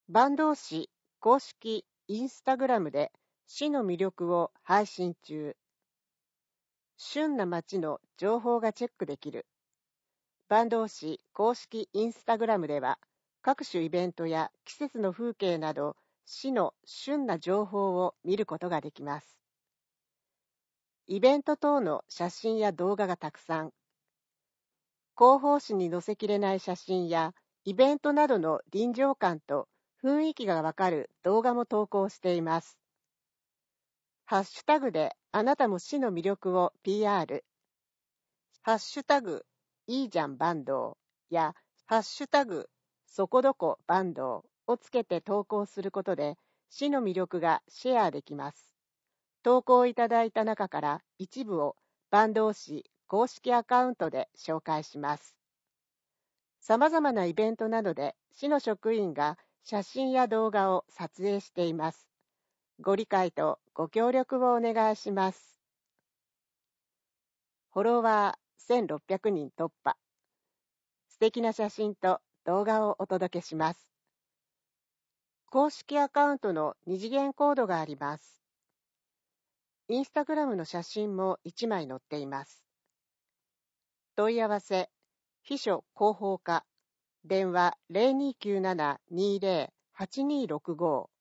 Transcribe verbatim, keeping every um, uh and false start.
坂東市公式インスタグラムで市の魅力を配信中。旬な街の情報がチェックできる。坂東市公式インスタグラムでは、各種イベントや季節の風景など、市の旬な情報を見ることができます。イベント等の写真や動画がたくさん。広報誌に載せきれない写真や、イベントなどの臨場感と雰囲気がわかる動画も投稿しています。ハッシュタグであなたも市の魅力を ピーアール。ハッシュタグいいじゃん坂東やハッシュタグそこどこ坂東をつけて投稿することで市の魅力がシェアできます。投稿いただいた中から一部を坂東市公式アカウントで紹介します。さまざまなイベントなどで市の職員が写真や動画を撮影しています。ご理解とご協力をお願いします。フォロワーせんろっぴゃくにん突破。素敵な写真と動画をお届けします。公式アカウントの二次元コードがあります。インスタグラムの写真もいちまい載っています。問い合わせ、秘書広報課、電話 ゼロにきゅうなな にゼロ はちにろくご